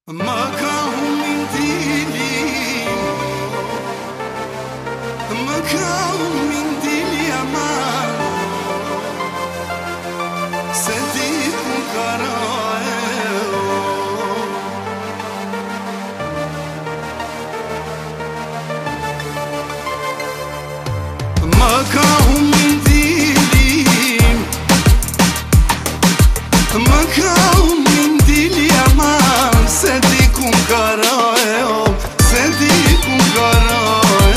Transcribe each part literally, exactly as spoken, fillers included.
Ma ka humbin dili, ma ka humbin dili ama se ti ku karae ma ka humbin dili, ma ka humbin dili ama se ti ku karae se ti ku karae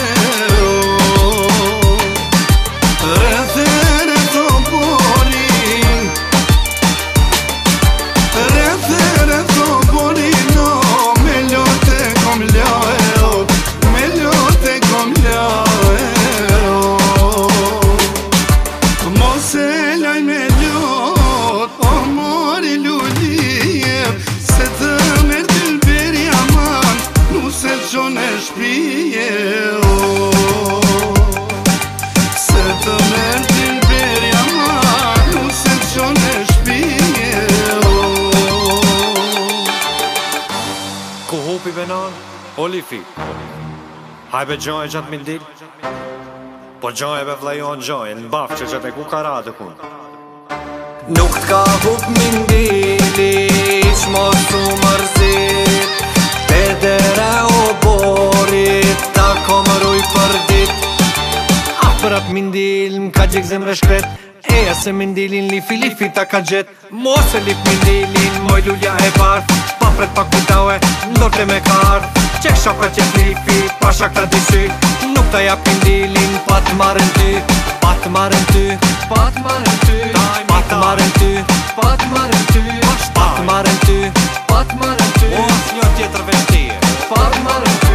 Olifi Hajbe gjoj e gjatë mindil Po gjoj e be vlajon gjoj Në baf që gjatë e ku ka radë kun Nuk t'ka hup mindili Shmo su mërzit Te dere o borit Ta komëruj për dit Apërat mindil m'ka gjek zemre shkret Eja se mindilin lifi lifi ta ka gjet Mos e lip mindilin Moj lulja e barth Papret pak kujtaue Ndorte me kart Qek shaka qek lifi Pasha këta disy Nuk ta jap mindilin Pa t'marën ty Pa t'marën ty Pa t'marën ty Pa t'marën ty Pa t'marën ty Pa t'marën ty Pa t'marën ty Mos një tjetër vestie Pa t'marën ty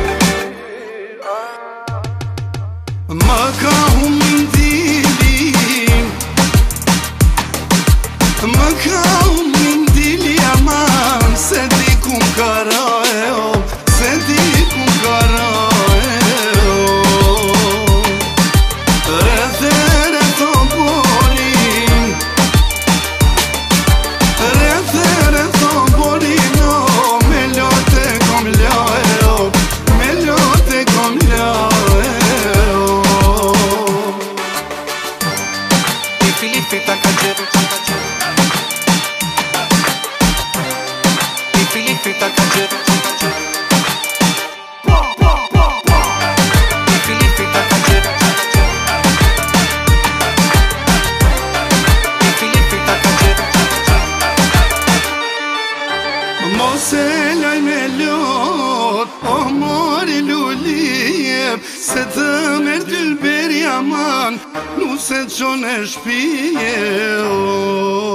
Ma ka humbin dili, ma ka humbin dili aman se ti ku karae se ti ku karae Rrethe rretho borin Rrethe rretho borin Me lote kom lae Me lote kom lae Lifi lifi ta ka gjet Lifi lifi ta ka gjet Lifi lifi ta ka gjet Lifi lifi ta ka gjet Mos e laj me lot, o mori lulije Se të merë t'ylberi aman, nuk se qone shpije